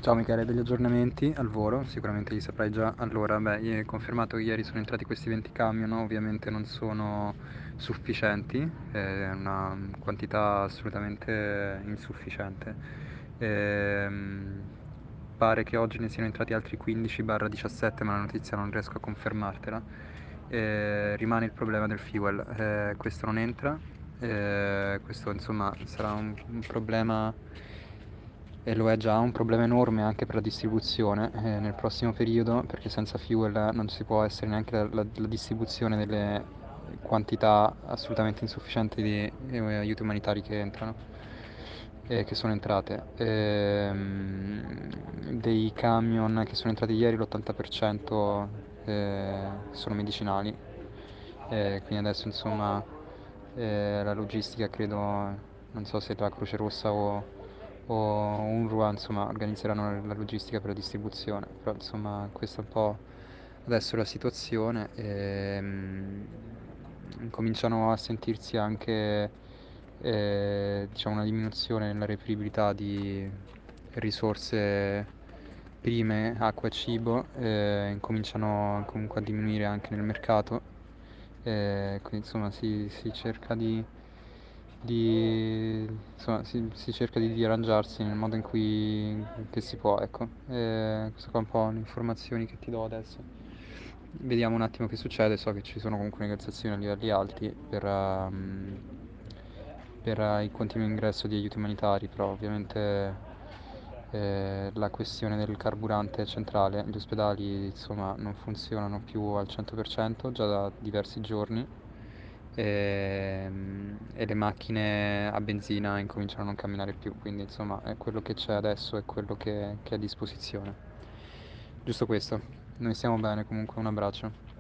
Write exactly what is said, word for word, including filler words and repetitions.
Ciao Michele, degli aggiornamenti al volo, sicuramente li saprai già. Allora, beh, i- è confermato che ieri sono entrati questi venti camion, ovviamente non sono sufficienti, è una quantità assolutamente insufficiente. Ehm, Pare che oggi ne siano entrati altri quindici diciassette, ma la notizia non riesco a confermartela. Eh, rimane il problema del fuel, eh, questo non entra, eh, questo insomma sarà un, un problema, e lo è già, un problema enorme anche per la distribuzione eh, nel prossimo periodo, perché senza fuel non ci può essere neanche la, la- la distribuzione delle quantità assolutamente insufficienti di eh, aiuti umanitari che entrano, eh, che sono entrate. Ehm, dei camion che sono entrati ieri l'ottanta per cento eh, sono medicinali, eh, quindi adesso insomma eh, la logistica credo, non so se la Croce Rossa o, o UNRWA insomma organizzeranno la logistica per la distribuzione, però insomma questa è un po' adesso la situazione e mm, cominciano a sentirsi anche eh, diciamo una diminuzione nella reperibilità di risorse prime, acqua e cibo, eh, incominciano comunque a diminuire anche nel mercato, eh, quindi insomma si, si cerca di, di insomma, si, si cerca di, di arrangiarsi nel modo in cui che si può, ecco. Eh, queste qua un po' le informazioni che ti do adesso. Vediamo un attimo che succede, so che ci sono comunque negoziazioni a livelli alti per, ehm, per eh, il continuo ingresso di aiuti umanitari, però ovviamente eh, la questione del carburante è centrale. Gli ospedali insomma non funzionano più al cento per cento già da diversi giorni e, e le macchine a benzina incominciano a non camminare più, quindi insomma è quello che c'è adesso, è quello che, che è a disposizione. Giusto questo, noi stiamo bene comunque, un abbraccio.